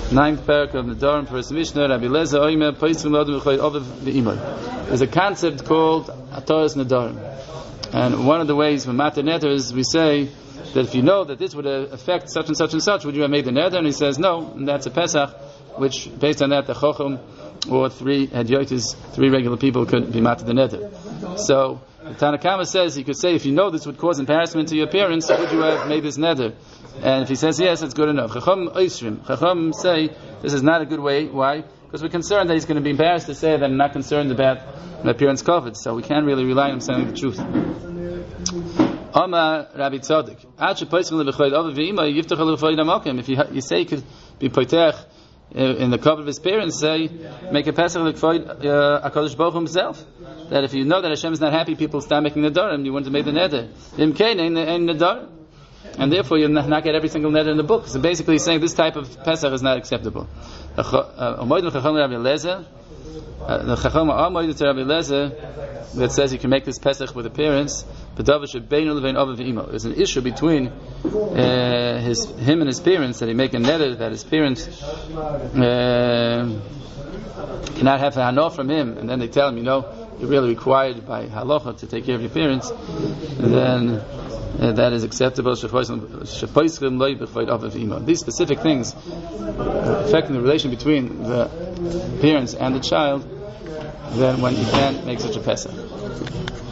Ninth parak of Nedarim, first Mishnah, Rabbi Lezer Oimer, Paisrim Lodim V'choy Oviv V'imay. There's a concept called Ataras Nedarim. And one of the ways when Matar Neder is, we say that if you know that this would affect such and such and such, would you have made the Neder? And he says no, and that's a Pesach, which based on that the Chochum or three Hadyotis, three regular people could be Matar the Neder. So the Tanakama says he could say if you know this would cause embarrassment to your parents, would you have made this Neder? And if he says yes, it's good enough. Chacham say this is not a good way. Why? Because we're concerned that he's going to be embarrassed to say that I'm not concerned about my parents' covet. So we can't really rely on him saying the truth. Amar Rabbi Tzadok. If you say he could be poitech in the covet of his parents, say make a pesach l'kvoid HaKadosh Baruch Hu himself. That if you know that Hashem is not happy, people start making nedarim. You want to make the neder. Imkein ein nedarim. And therefore you'll not get every single neder in the book. So basically he's saying this type of Pesach is not acceptable. The Chacham Amoid to Rabbi Lezer that says you can make this Pesach with the parents. There's an issue between him and his parents that he make a neder that his parents cannot have a hanoah from him, and then they tell him, you're really required by halacha to take care of your parents, then that is acceptable. These specific things affecting the relation between the parents and the child, then when you can't make such a Pesach.